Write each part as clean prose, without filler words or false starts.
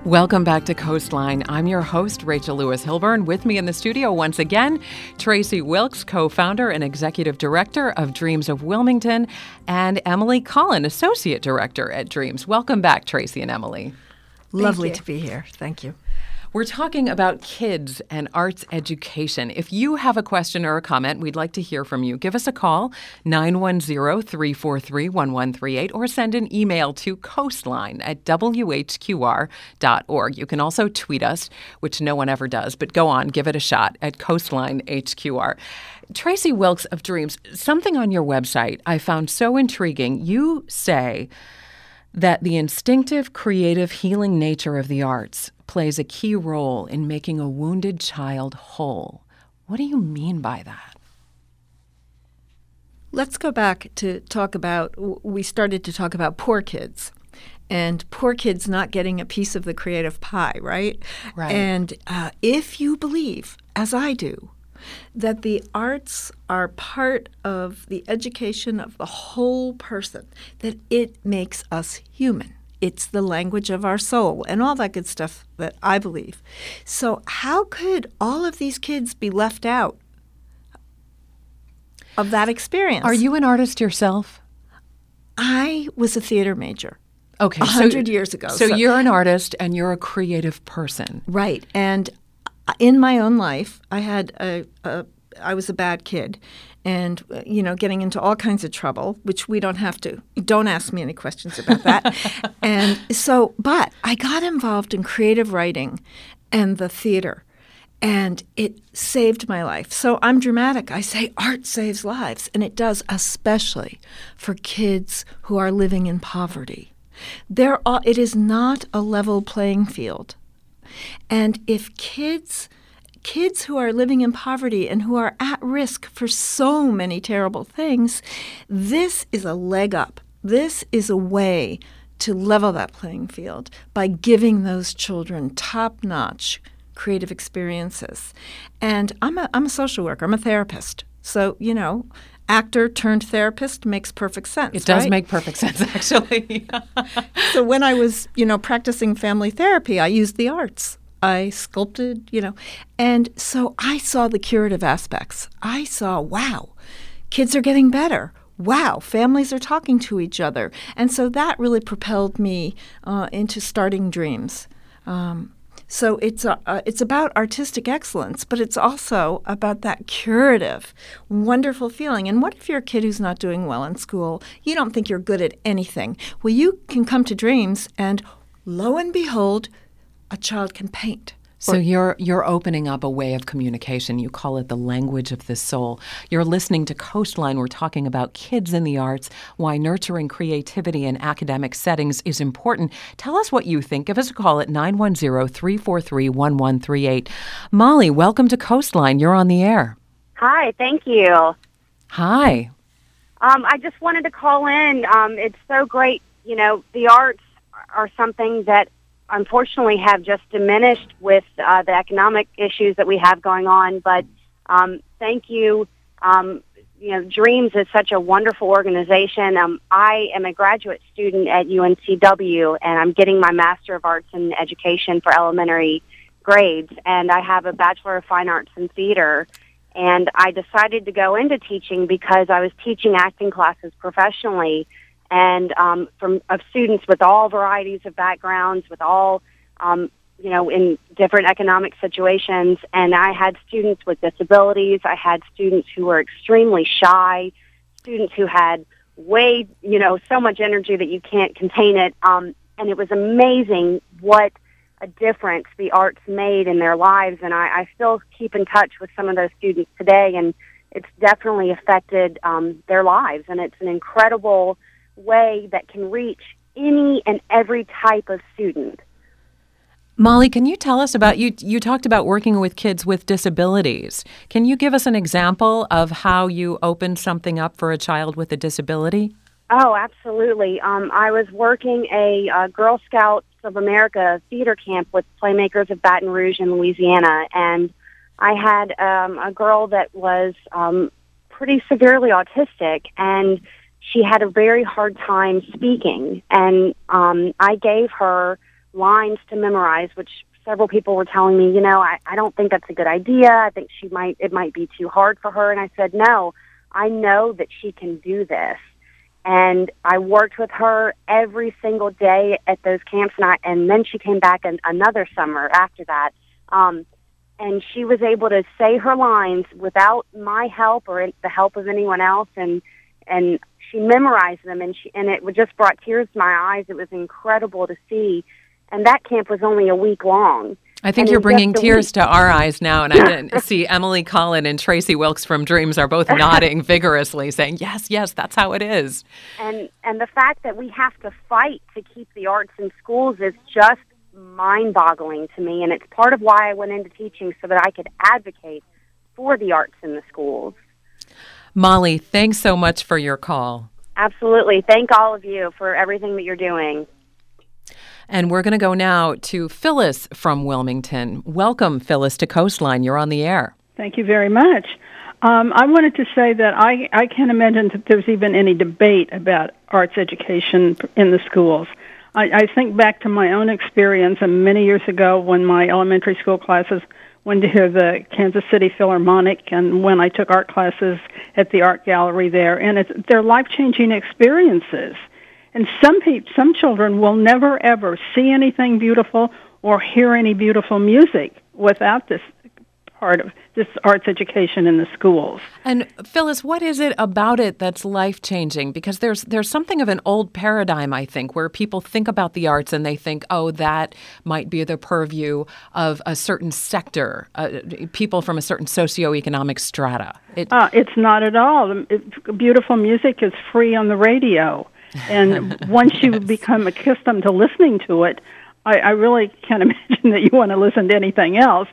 Welcome back to Coastline. I'm your host, Rachel Lewis Hilburn. With me in the studio once again, Tracy Wilkes, co-founder and executive director of Dreams of Wilmington, and Emily Collin, associate director at Dreams. Welcome back, Tracy and Emily. Lovely to be here. Thank you. We're talking about kids and arts education. If you have a question or a comment, we'd like to hear from you. Give us a call, 910-343-1138, or send an email to coastline@whqr.org. You can also tweet us, which no one ever does, but go on, give it a shot, at CoastlineHQR. Tracy Wilkes of Dreams, something on your website I found so intriguing. You say that the instinctive, creative, healing nature of the arts plays a key role in making a wounded child whole. What do you mean by that? Let's go back to talk about, we started to talk about poor kids and poor kids not getting a piece of the creative pie, right? Right. And if you believe, as I do, that the arts are part of the education of the whole person, that it makes us human. It's the language of our soul and all that good stuff that I believe. So how could all of these kids be left out of that experience? Are you an artist yourself? I was a theater major. Okay. 100 years ago. So you're an artist and you're a creative person. Right. And in my own life, I was a bad kid and, getting into all kinds of trouble, which we don't have to. Don't ask me any questions about that. But I got involved in creative writing and the theater, and it saved my life. So I'm dramatic. I say art saves lives, and it does, especially for kids who are living in poverty. It is not a level playing field. And if kids who are living in poverty and who are at risk for so many terrible things, this is a leg up. This is a way to level that playing field by giving those children top-notch creative experiences. And I'm a social worker. I'm a therapist. So, actor turned therapist makes perfect sense. It does right? make perfect sense, actually. So when I was, practicing family therapy, I used the arts. I sculpted, and so I saw the curative aspects. I saw, wow, kids are getting better. Wow, families are talking to each other. And so that really propelled me into starting Dreams. So it's about artistic excellence, but it's also about that curative, wonderful feeling. And what if you're a kid who's not doing well in school? You don't think you're good at anything. Well, you can come to Dreams, and lo and behold, a child can paint. So you're opening up a way of communication. You call it the language of the soul. You're listening to Coastline. We're talking about kids in the arts, why nurturing creativity in academic settings is important. Tell us what you think. Give us a call at 910-343-1138. Molly, welcome to Coastline. You're on the air. Hi, thank you. Hi. I just wanted to call in. It's so great. The arts are something that unfortunately have just diminished with the economic issues that we have going on. But thank you. Dreams is such a wonderful organization. I am a graduate student at UNCW, and I'm getting my Master of Arts in Education for elementary grades, and I have a Bachelor of Fine Arts in Theater. And I decided to go into teaching because I was teaching acting classes professionally, and of students with all varieties of backgrounds, with all, in different economic situations. And I had students with disabilities. I had students who were extremely shy, students who had so much energy that you can't contain it. And it was amazing what a difference the arts made in their lives. And I still keep in touch with some of those students today, and it's definitely affected their lives. And it's an incredible way that can reach any and every type of student. Molly, can you tell us about, you talked about working with kids with disabilities. Can you give us an example of how you opened something up for a child with a disability? Oh, absolutely. I was working a Girl Scouts of America theater camp with Playmakers of Baton Rouge in Louisiana, and I had a girl that was pretty severely autistic, and she had a very hard time speaking, and I gave her lines to memorize, which several people were telling me, I don't think that's a good idea. I think it might be too hard for her. And I said, no, I know that she can do this. And I worked with her every single day at those camps, and then she came back another summer after that. And she was able to say her lines without my help or the help of anyone else, and she memorized them, and it just brought tears to my eyes. It was incredible to see. And that camp was only a week long. I think you're bringing tears to our eyes now, and I see Emily Collin and Tracy Wilkes from Dreams are both nodding vigorously, saying, yes, that's how it is. And the fact that we have to fight to keep the arts in schools is just mind-boggling to me, and it's part of why I went into teaching, so that I could advocate for the arts in the schools. Molly, thanks so much for your call. Absolutely. Thank all of you for everything that you're doing. And we're going to go now to Phyllis from Wilmington. Welcome, Phyllis, to Coastline. You're on the air. Thank you very much. I wanted to say that I can't imagine that there's even any debate about arts education in the schools. I think back to my own experience many years ago when my elementary school classes went to hear the Kansas City Philharmonic, and when I took art classes at the art gallery there. And they're life-changing experiences. And some children will never, ever see anything beautiful or hear any beautiful music without this part of this arts education in the schools. And Phyllis, what is it about it that's life-changing? Because there's something of an old paradigm, I think, where people think about the arts and they think, oh, that might be the purview of a certain sector, people from a certain socioeconomic strata. It's not at all. Beautiful music is free on the radio. And once you become accustomed to listening to it, I really can't imagine that you want to listen to anything else.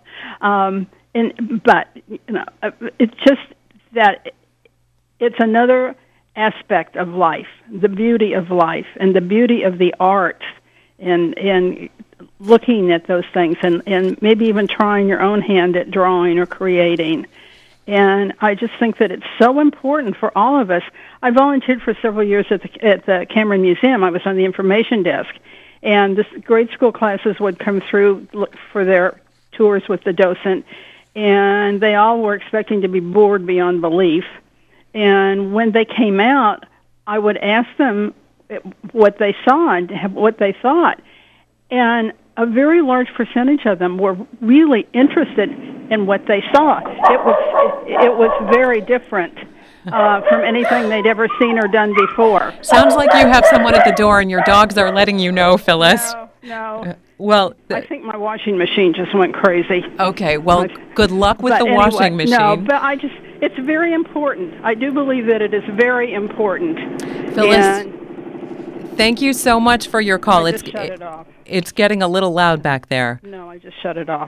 But it's just that it's another aspect of life, the beauty of life and the beauty of the arts, and looking at those things, and maybe even trying your own hand at drawing or creating. And I just think that it's so important for all of us. I volunteered for several years at the Cameron Museum. I was on the information desk, and this grade school classes would come through for their tours with the docent, and they all were expecting to be bored beyond belief. And when they came out, I would ask them what they saw and what they thought. And a very large percentage of them were really interested in what they saw. It was very different from anything they'd ever seen or done before. Sounds like you have someone at the door and your dogs are letting you know, Phyllis. No. Well, I think my washing machine just went crazy. Okay, well, good luck with the washing machine. No, but it's very important. I do believe that it is very important. Phyllis, thank you so much for your call. I just shut it off. It's getting a little loud back there. No, I just shut it off.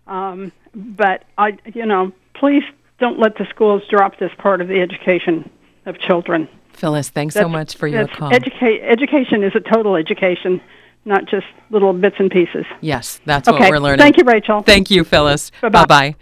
But please don't let the schools drop this part of the education of children. Phyllis, thanks so much for your call. Education is a total education, not just little bits and pieces. Yes, that's what we're learning. Thank you, Rachel. Thank you, Phyllis. Bye-bye. Bye-bye.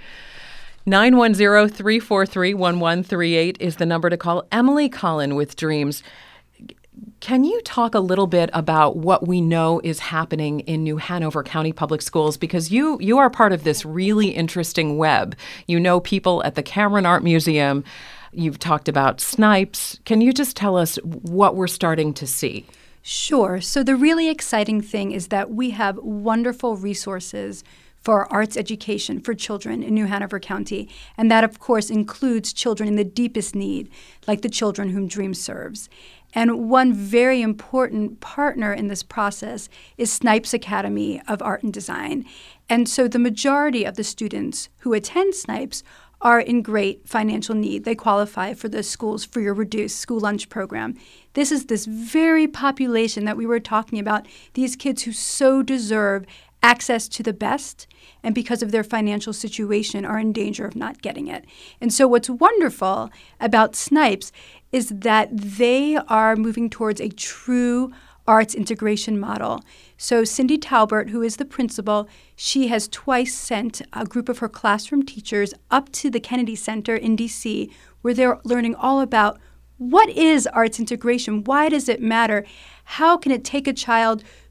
910-343-1138 is the number to call. Emily Collin with Dreams. Can you talk a little bit about what we know is happening in New Hanover County Public Schools? Because you are part of this really interesting web. You know people at the Cameron Art Museum. You've talked about Snipes. Can you just tell us what we're starting to see? Sure. So the really exciting thing is that we have wonderful resources for arts education for children in New Hanover County. And that, of course, includes children in the deepest need, like the children whom Dreams serves. And one very important partner in this process is Snipes Academy of Art and Design. And so the majority of the students who attend Snipes are in great financial need. They qualify for the school's free or reduced school lunch program. This is this very population that we were talking about, these kids who so deserve access to the best, and because of their financial situation are in danger of not getting it. And so what's wonderful about Snipes is that they are moving towards a true arts integration model. So Cindy Talbert, who is the principal, she has twice sent a group of her classroom teachers up to the Kennedy Center in D.C., where they're learning all about what is arts integration, why does it matter, how can it take a child who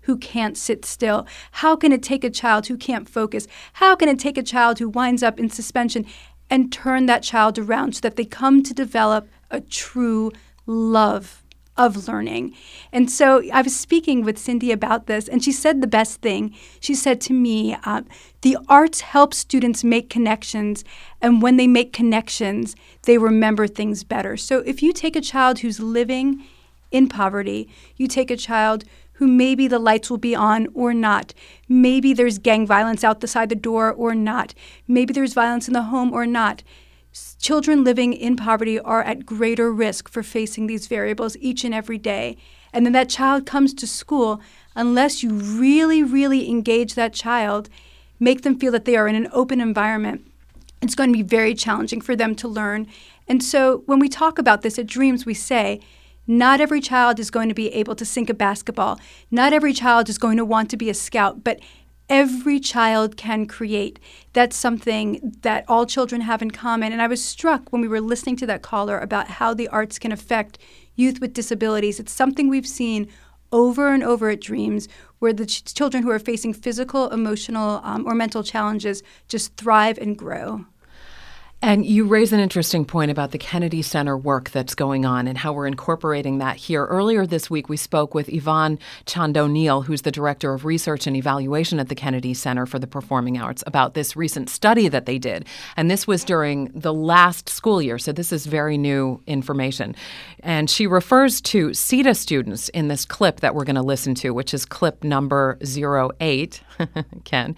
who can't sit still? How can it take a child who can't focus? How can it take a child who winds up in suspension and turn that child around so that they come to develop a true love of learning? And so I was speaking with Cindy about this, and she said the best thing. She said to me, the arts help students make connections, and when they make connections, they remember things better. So if you take a child who's living in poverty, you take a child who maybe the lights will be on or not, maybe there's gang violence outside the door or not, maybe there's violence in the home or not. Children living in poverty are at greater risk for facing these variables each and every day. And then that child comes to school, unless you really, really engage that child, make them feel that they are in an open environment, it's going to be very challenging for them to learn. And so when we talk about this at Dreams, we say, not every child is going to be able to sink a basketball. Not every child is going to want to be a scout, but every child can create. That's something that all children have in common. And I was struck when we were listening to that caller about how the arts can affect youth with disabilities. It's something we've seen over and over at Dreams, where the children who are facing physical, emotional, or mental challenges just thrive and grow. And you raise an interesting point about the Kennedy Center work that's going on and how we're incorporating that here. Earlier this week, we spoke with Yvonne Chand O'Neill, who's the Director of Research and Evaluation at the Kennedy Center for the Performing Arts, about this recent study that they did. And this was during the last school year, so this is very new information. And she refers to CETA students in this clip that we're going to listen to, which is clip number 08, Ken.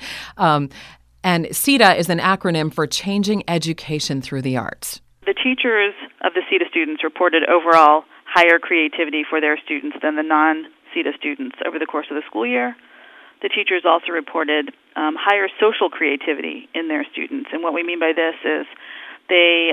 And CETA is an acronym for Changing Education Through the Arts. The teachers of the CETA students reported overall higher creativity for their students than the non-CETA students over the course of the school year. The teachers also reported higher social creativity in their students. And what we mean by this is they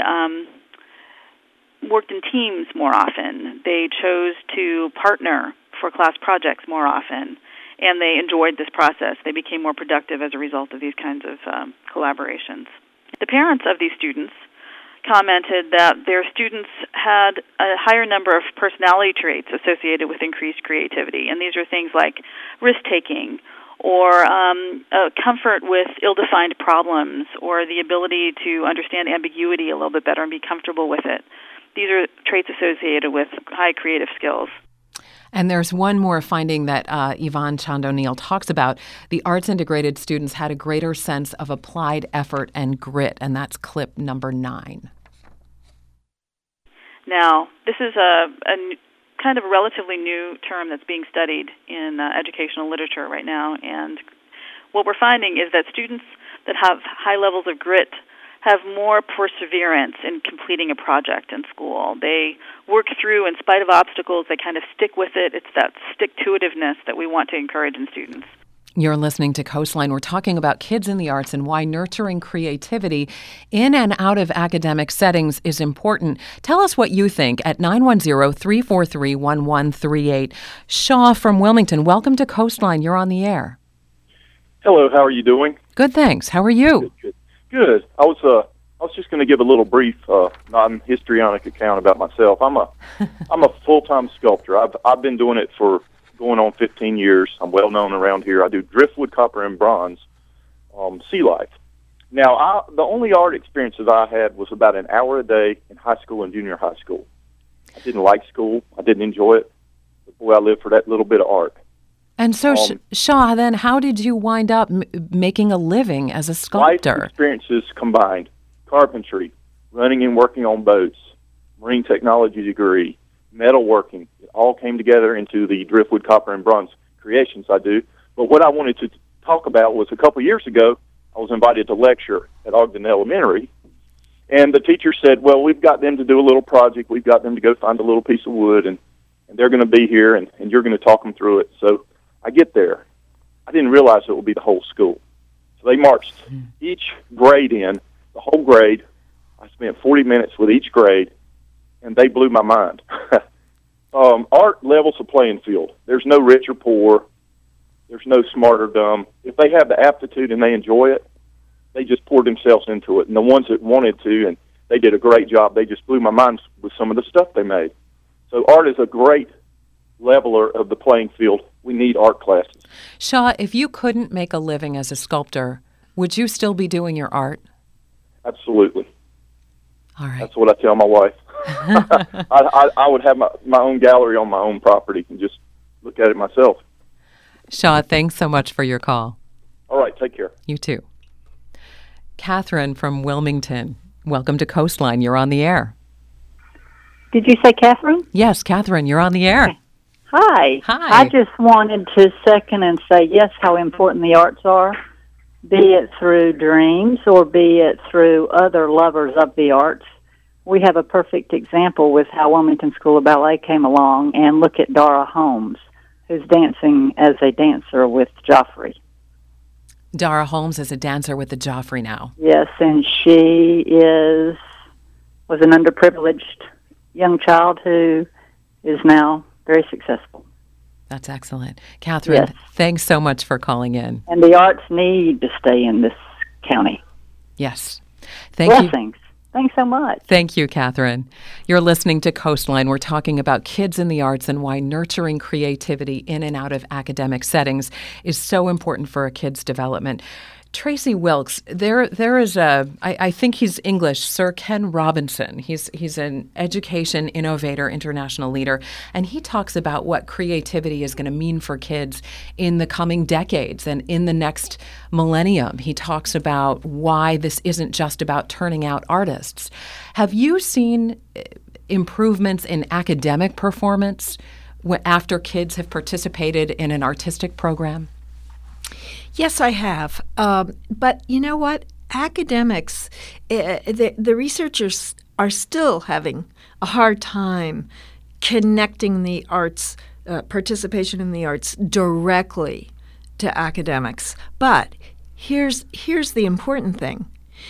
worked in teams more often. They chose to partner for class projects more often. And they enjoyed this process. They became more productive as a result of these kinds of collaborations. The parents of these students commented that their students had a higher number of personality traits associated with increased creativity. And these are things like risk-taking or comfort with ill-defined problems or the ability to understand ambiguity a little bit better and be comfortable with it. These are traits associated with high creative skills. And there's one more finding that Yvonne Chand O'Neill talks about. The arts-integrated students had a greater sense of applied effort and grit, and that's clip number 9. Now, this is a kind of a relatively new term that's being studied in educational literature right now, and what we're finding is that students that have high levels of grit have more perseverance in completing a project in school. They work through, in spite of obstacles, they kind of stick with it. It's that stick-to-itiveness that we want to encourage in students. You're listening to Coastline. We're talking about kids in the arts and why nurturing creativity in and out of academic settings is important. Tell us what you think at 910-343-1138. Shaw from Wilmington, welcome to Coastline. You're on the air. Hello, how are you doing? Good, thanks. How are you? Good. I was just going to give a little brief, non-histrionic account about myself. I'm a full-time sculptor. I've been doing it for going on 15 years. I'm well known around here. I do driftwood, copper, and bronze sea life. Now, the only art experiences I had was about an hour a day in high school and junior high school. I didn't like school. I didn't enjoy it. But boy, I lived for that little bit of art. And so, Shaw, then how did you wind up making a living as a sculptor? Life experiences combined, carpentry, running and working on boats, marine technology degree, metalworking. It all came together into the driftwood, copper, and bronze creations I do. But what I wanted to talk about was a couple years ago, I was invited to lecture at Ogden Elementary, and the teacher said, well, we've got them to do a little project. We've got them to go find a little piece of wood, and they're going to be here, and you're going to talk them through it. So I get there. I didn't realize it would be the whole school. So they marched each grade in, the whole grade. I spent 40 minutes with each grade, and they blew my mind. Art levels the playing field. There's no rich or poor. There's no smart or dumb. If they have the aptitude and they enjoy it, they just pour themselves into it. And the ones that wanted to, and they did a great job, they just blew my mind with some of the stuff they made. So art is a great leveler of the playing field We need art classes. Shaw, if you couldn't make a living as a sculptor, would you still be doing your art? Absolutely. All right. That's what I tell my wife. I would have my own gallery on my own property and just look at it myself. Shaw, thanks so much for your call. All right, take care. You too. Catherine from Wilmington, welcome to Coastline. You're on the air. Did you say Catherine? Yes, Catherine, you're on the air. Hi. Hi. I just wanted to second and say, yes, how important the arts are, be it through Dreams or be it through other lovers of the arts. We have a perfect example with how Wilmington School of Ballet came along, and look at Dara Holmes, who's dancing as a dancer with Joffrey. Dara Holmes is a dancer with the Joffrey now. Yes, and she was an underprivileged young child who is now very successful. That's excellent. Catherine, Yes. Thanks so much for calling in. And the arts need to stay in this county. Yes. Thank you. Blessings. Thanks so much. Thank you, Catherine. You're listening to Coastline. We're talking about kids in the arts and why nurturing creativity in and out of academic settings is so important for a kid's development. Tracy Wilkes, there is I think he's English, Sir Ken Robinson. He's an education innovator, international leader, and he talks about what creativity is going to mean for kids in the coming decades and in the next millennium. He talks about why this isn't just about turning out artists. Have you seen improvements in academic performance after kids have participated in an artistic program? Yes, I have. But you know what? Academics, the researchers are still having a hard time connecting the arts, participation in the arts directly to academics. But here's the important thing.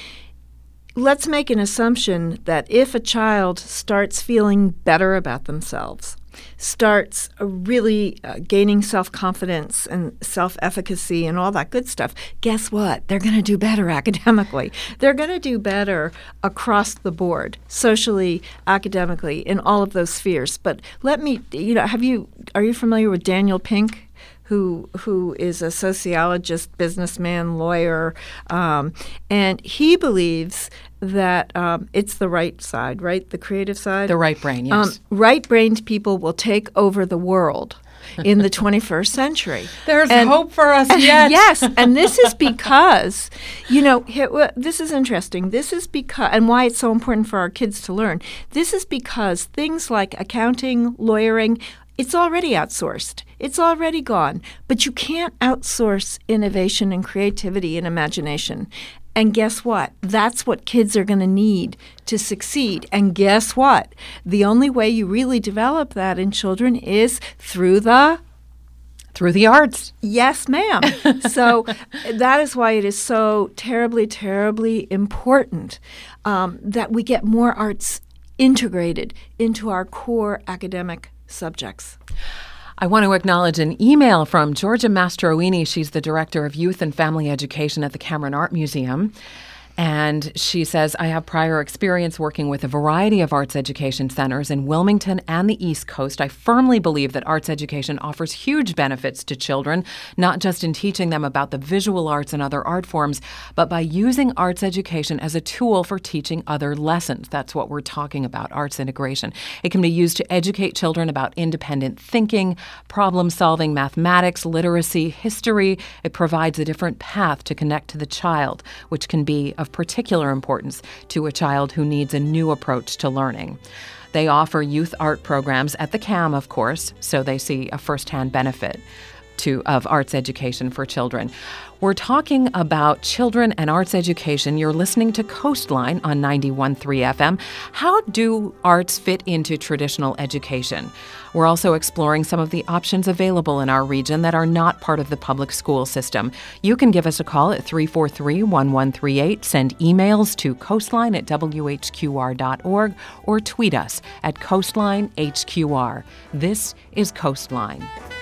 Let's make an assumption that if a child starts feeling better about themselves, starts really gaining self-confidence and self-efficacy and all that good stuff, guess what? They're going to do better academically. They're going to do better across the board, socially, academically, in all of those spheres. But let me, are you familiar with Daniel Pink? Who is a sociologist, businessman, lawyer, and he believes that it's the right side, right? The creative side? The right brain, yes. Right-brained people will take over the world in the 21st century. There's hope for us yet. Yes, and this is because, this is interesting. This is because, and why it's so important for our kids to learn, this is because things like accounting, lawyering, it's already outsourced. It's already gone. But you can't outsource innovation and creativity and imagination. And guess what? That's what kids are going to need to succeed. And guess what? The only way you really develop that in children is through the arts. Yes, ma'am. So that is why it is so terribly, terribly important that we get more arts integrated into our core academic subjects. I want to acknowledge an email from Georgia Mastroini. She's the Director of Youth and Family Education at the Cameron Art Museum. And she says, I have prior experience working with a variety of arts education centers in Wilmington and the East Coast. I firmly believe that arts education offers huge benefits to children, not just in teaching them about the visual arts and other art forms, but by using arts education as a tool for teaching other lessons. That's what we're talking about, arts integration. It can be used to educate children about independent thinking, problem solving, mathematics, literacy, history. It provides a different path to connect to the child, which can be of particular importance to a child who needs a new approach to learning. They offer youth art programs at the CAM, of course, so they see a firsthand benefit of arts education for children. We're talking about children and arts education. You're listening to Coastline on 91.3 FM. How do arts fit into traditional education? We're also exploring some of the options available in our region that are not part of the public school system. You can give us a call at 343-1138, send emails to coastline@whqr.org, or tweet us at coastlinehqr. This is Coastline.